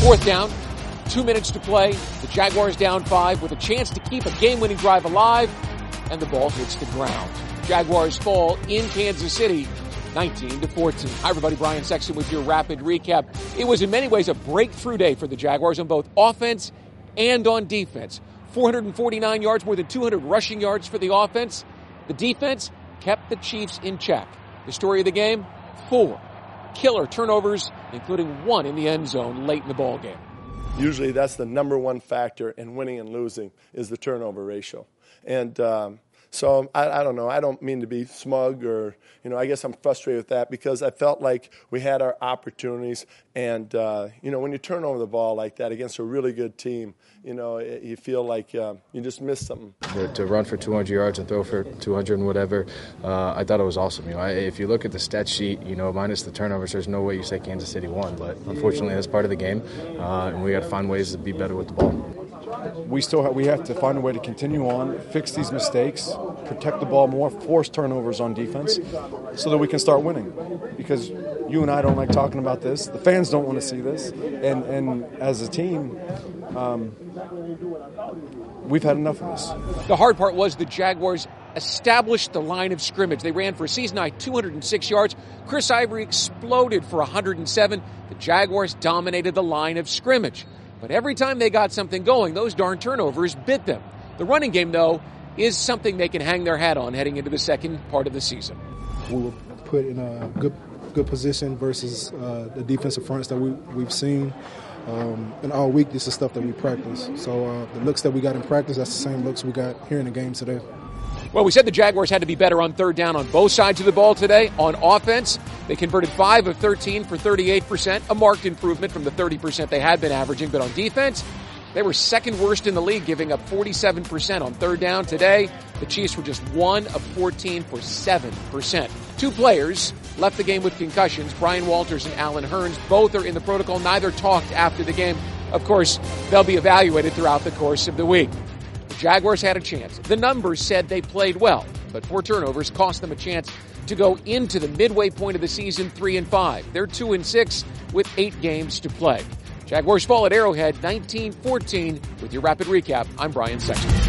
Fourth down, 2 minutes to play. The Jaguars down 5 with a chance to keep a game-winning drive alive, and the ball hits the ground. Jaguars fall in Kansas City, 19-14. Hi everybody, Brian Sexton with your rapid recap. It was in many ways a breakthrough day for the Jaguars on both offense and on defense. 449 yards, more than 200 rushing yards for the offense. The defense kept the Chiefs in check. The story of the game, 4 killer turnovers, including 1 in the end zone late in the ball game. Usually that's the number one factor in winning and losing is the turnover ratio. And so I don't know. I don't mean to be smug or, I guess I'm frustrated with that because I felt like we had our opportunities. And, when you turn over the ball like that against a really good team, you feel like you just missed something. To run for 200 yards and throw for 200 and whatever, I thought it was awesome. If you look at the stat sheet, minus the turnovers, there's no way you say Kansas City won. But unfortunately, that's part of the game, and we got to find ways to be better with the ball. We have to find a way to continue on, fix these mistakes, protect the ball more, force turnovers on defense so that we can start winning. Because you and I don't like talking about this. The fans don't want to see this. And as a team, we've had enough of this. The hard part was the Jaguars established the line of scrimmage. They ran for a season-high 206 yards. Chris Ivory exploded for 107. The Jaguars dominated the line of scrimmage. But every time they got something going, those darn turnovers bit them. The running game, though, is something they can hang their hat on heading into the second part of the season. We were put in a good position versus the defensive fronts that we've seen. And all week, this is stuff that we practice. So the looks that we got in practice, that's the same looks we got here in the game today. Well, we said the Jaguars had to be better on third down on both sides of the ball today. On offense, they converted 5 of 13 for 38%, a marked improvement from the 30% they had been averaging. But on defense, they were second worst in the league, giving up 47% on third down. Today, the Chiefs were just 1 of 14 for 7%. 2 players left the game with concussions, Brian Walters and Allen Hurns. Both are in the protocol. Neither talked after the game. Of course, they'll be evaluated throughout the course of the week. The Jaguars had a chance. The numbers said they played well, but 4 turnovers cost them a chance to go into the midway point of the season 3-5. They're 2-6 with 8 games to play. Jaguars fall at Arrowhead 19-14. With your rapid recap, I'm Brian Sexton.